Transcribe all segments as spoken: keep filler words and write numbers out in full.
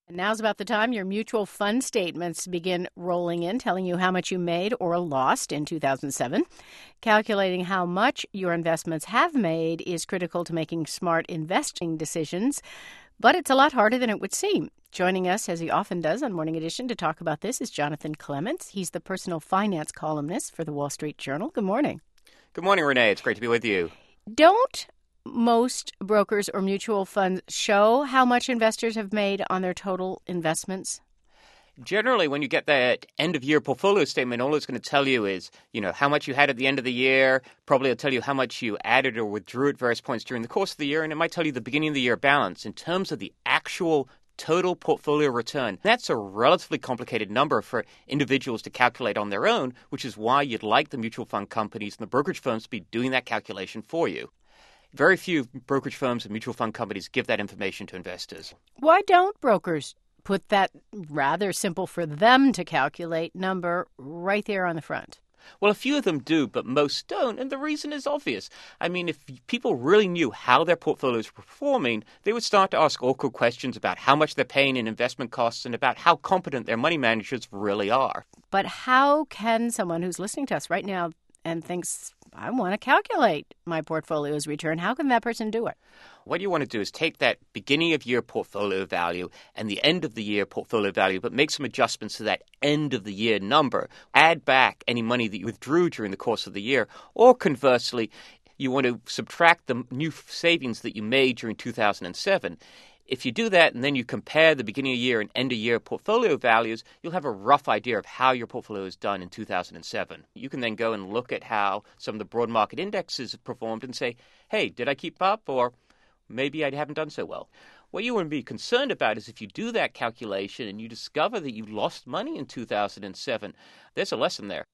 And now's about the time your mutual fund statements begin rolling in, telling you how much you made or lost in two thousand seven. Calculating how much your investments have made is critical to making smart investing decisions, but it's a lot harder than it would seem. Joining us, as he often does on Morning Edition, to talk about this is Jonathan Clements. He's the personal finance columnist for the Wall Street Journal. Good morning. Good morning, Renee. It's great to be with you. Don't most brokers or mutual funds show how much investors have made on their total investments? Generally, when you get that end-of-year portfolio statement, all it's going to tell you is, you know, how much you had at the end of the year. Probably it'll tell you how much you added or withdrew at various points during the course of the year, and it might tell you the beginning of the year balance. In terms of the actual total portfolio return, that's a relatively complicated number for individuals to calculate on their own, which is why you'd like the mutual fund companies and the brokerage firms to be doing that calculation for you. Very few brokerage firms and mutual fund companies give that information to investors. Why don't brokers put that rather simple for them to calculate number right there on the front? Well, a few of them do, but most don't, and the reason is obvious. I mean, if people really knew how their portfolios were performing, they would start to ask awkward questions about how much they're paying in investment costs and about how competent their money managers really are. But how can someone who's listening to us right now and thinks, I want to calculate my portfolio's return, how can that person do it? What you want to do is take that beginning of year portfolio value and the end of the year portfolio value, but make some adjustments to that end of the year number. Add back any money that you withdrew during the course of the year. Or conversely, you want to subtract the new savings that you made during two thousand seven. If you do that and then you compare the beginning of year and end of year portfolio values, you'll have a rough idea of how your portfolio has done in two thousand seven. You can then go and look at how some of the broad market indexes have performed and say, hey, did I keep up? Or maybe I haven't done so well. What you want to be concerned about is if you do that calculation and you discover that you lost money in two thousand seven, there's a lesson there.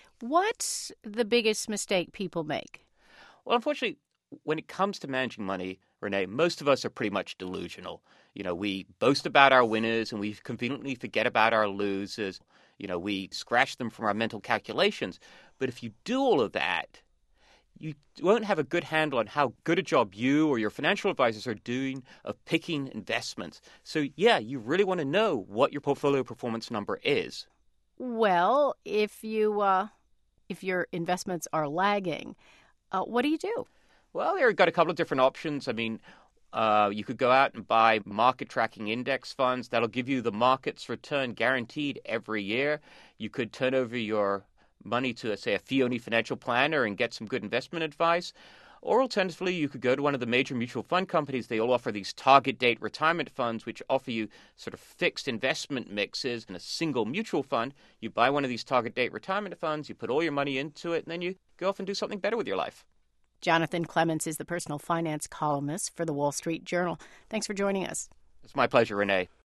What's the biggest mistake people make? Well, unfortunately, when it comes to managing money, Renee, most of us are pretty much delusional. You know, we boast about our winners and we conveniently forget about our losers. You know, we scratch them from our mental calculations. But if you do all of that, you won't have a good handle on how good a job you or your financial advisors are doing of picking investments. So, yeah, you really want to know what your portfolio performance number is. Well, if you uh, if your investments are lagging, uh, what do you do? Well, they've got a couple of different options. I mean, uh, you could go out and buy market tracking index funds. That'll give you the market's return guaranteed every year. You could turn over your money to, say, a fee-only financial planner and get some good investment advice. Or alternatively, you could go to one of the major mutual fund companies. They all offer these target date retirement funds, which offer you sort of fixed investment mixes in a single mutual fund. You buy one of these target date retirement funds, you put all your money into it, and then you go off and do something better with your life. Jonathan Clements is the personal finance columnist for the Wall Street Journal. Thanks for joining us. It's my pleasure, Renee.